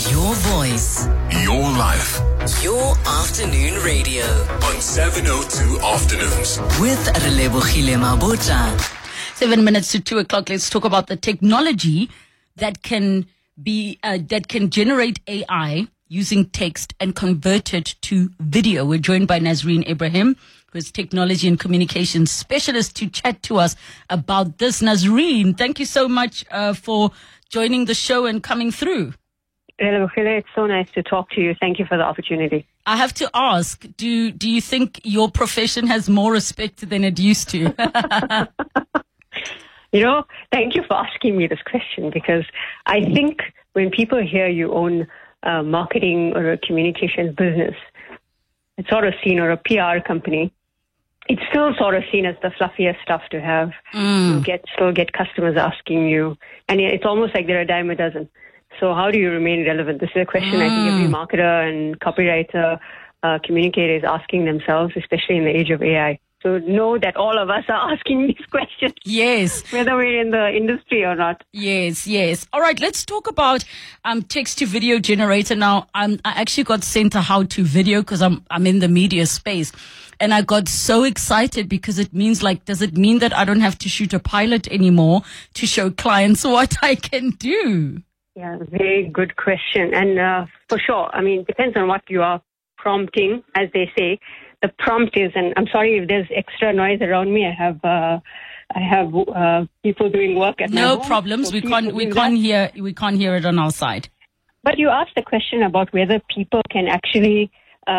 Your voice. Your life. Your afternoon radio. On 702 Afternoons. With Relebogile Mabotja. 7 minutes to 2 o'clock. Let's talk about the technology that can generate AI using text and convert it to video. We're joined by Nazreen Ibrahim, who is technology and communications specialist, to chat to us about this. Nazreen, thank you so much for joining the show and coming through. It's so nice to talk to you. Thank you for the opportunity. I have to ask, do you think your profession has more respect than it used to? Thank you for asking me this question, because I think when people hear you own a marketing or a communications business, it's sort of seen, or a PR company, it's still sort of seen as the fluffiest stuff to have. You still get customers asking you, and it's almost like they're a dime a dozen. So how do you remain relevant? This is a question I think every marketer and copywriter, communicator is asking themselves, especially in the age of AI. So know that all of us are asking these questions. Yes. Whether we're in the industry or not. Yes. All right, let's talk about text-to-video generator now. I actually got sent a how-to video because I'm in the media space. And I got so excited because it means, does it mean that I don't have to shoot a pilot anymore to show clients what I can do? Yeah, very good question. And for sure, it depends on what you are prompting, as they say. The prompt is, and I'm sorry if there's extra noise around me. I have people doing work at my home. No problems. So we can't hear it on our side. But you asked the question about whether people can actually,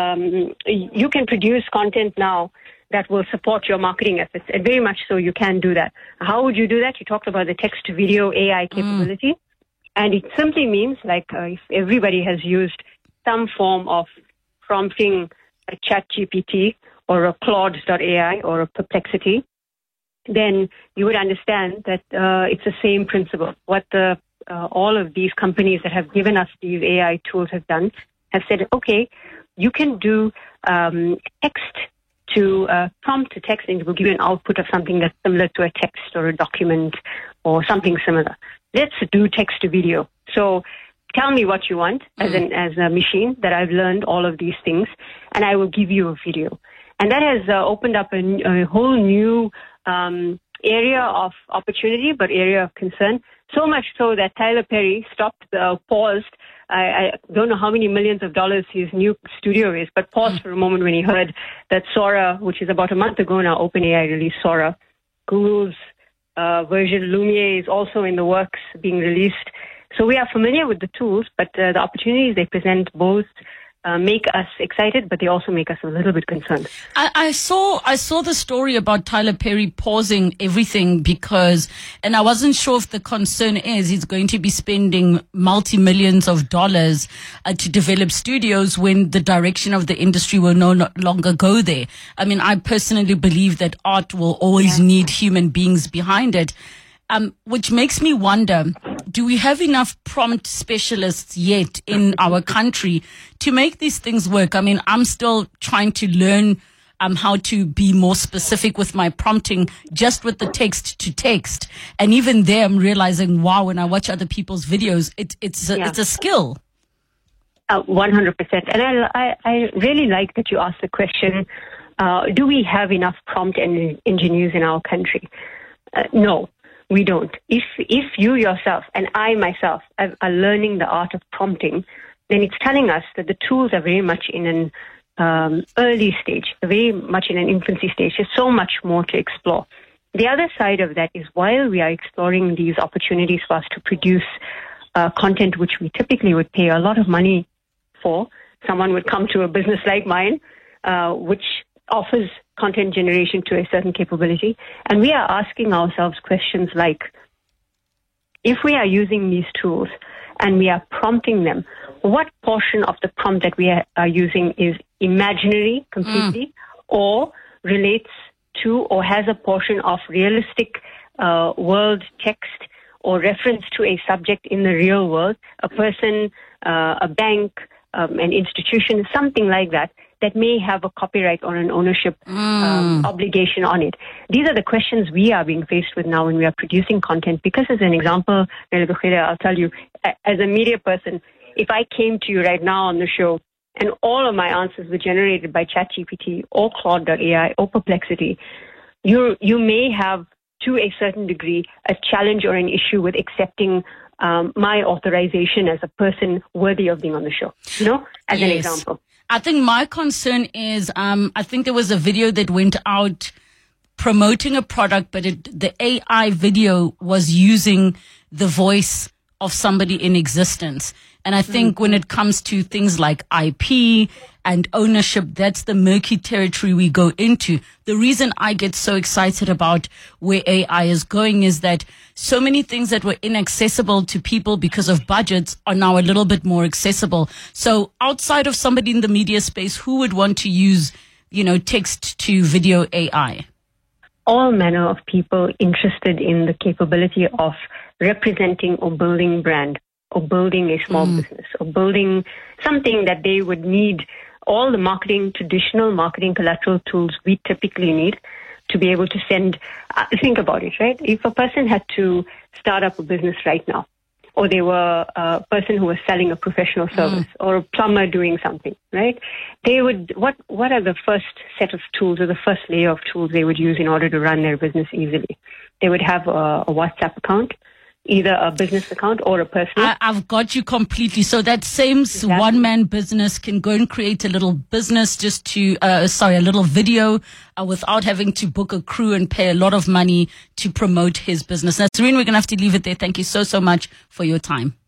you can produce content now that will support your marketing efforts. And very much so, you can do that. How would you do that? You talked about the text-to-video AI capability. And it simply means, if everybody has used some form of prompting a ChatGPT or a Claude.ai or a Perplexity, then you would understand that it's the same principle. What all of these companies that have given us these AI tools have done, have said, okay, you can do text to prompt to text, and it will give you an output of something that's similar to a text or a document or something similar. Let's do text to video. So tell me what you want as a machine that I've learned all of these things, and I will give you a video. And that has opened up a whole new area of opportunity, but area of concern. So much so that Tyler Perry paused. I don't know how many millions of dollars his new studio is, but paused for a moment when he heard that Sora, which is about a month ago now, OpenAI released Sora. Google's version Lumiere is also in the works, being released. So we are familiar with the tools, but the opportunities they present both make us excited, but they also make us a little bit concerned. I saw the story about Tyler Perry pausing everything because, and I wasn't sure if the concern is he's going to be spending multi-millions of dollars to develop studios when the direction of the industry will no longer go there. I personally believe that art will always need human beings behind it. Which makes me wonder, do we have enough prompt specialists yet in our country to make these things work? I'm still trying to learn how to be more specific with my prompting just with the text to text. And even there, I'm realizing, wow, when I watch other people's videos, it's a skill. 100%. And I really like that you asked the question, do we have enough prompt engineers in our country? No. We don't. If you yourself and I myself are learning the art of prompting, then it's telling us that the tools are very much in an early stage, very much in an infancy stage. There's so much more to explore. The other side of that is while we are exploring these opportunities for us to produce content which we typically would pay a lot of money for, someone would come to a business like mine, which offers content generation to a certain capability. And we are asking ourselves questions like, if we are using these tools and we are prompting them, what portion of the prompt that we are using is imaginary completely or relates to or has a portion of realistic world text or reference to a subject in the real world, a person, a bank, an institution, something like that, that may have a copyright or an ownership obligation on it. These are the questions we are being faced with now when we are producing content. Because as an example, I'll tell you, as a media person, if I came to you right now on the show and all of my answers were generated by ChatGPT or Claude.ai or Perplexity, you may have, to a certain degree, a challenge or an issue with accepting my authorization as a person worthy of being on the show, as an example. I think my concern is, I think there was a video that went out promoting a product, but the AI video was using the voice of somebody in existence. And I think when it comes to things like IP and ownership, that's the murky territory we go into. The reason I get so excited about where AI is going is that so many things that were inaccessible to people because of budgets are now a little bit more accessible. So outside of somebody in the media space, who would want to use, text to video AI? All manner of people interested in the capability of representing or building brand, or building a small business, or building something that they would need all the traditional marketing collateral tools we typically need to be able to send. Think about it, right? If a person had to start up a business right now, or they were a person who was selling a professional service, or a plumber doing something, right? They would, what are the first set of tools, or the first layer of tools they would use in order to run their business easily? They would have a WhatsApp account, either a business account or a personal. I've got you completely. So that same one-man business can go and create a little business a little video without having to book a crew and pay a lot of money to promote his business. That's Zareen, we're going to have to leave it there. Thank you so much for your time.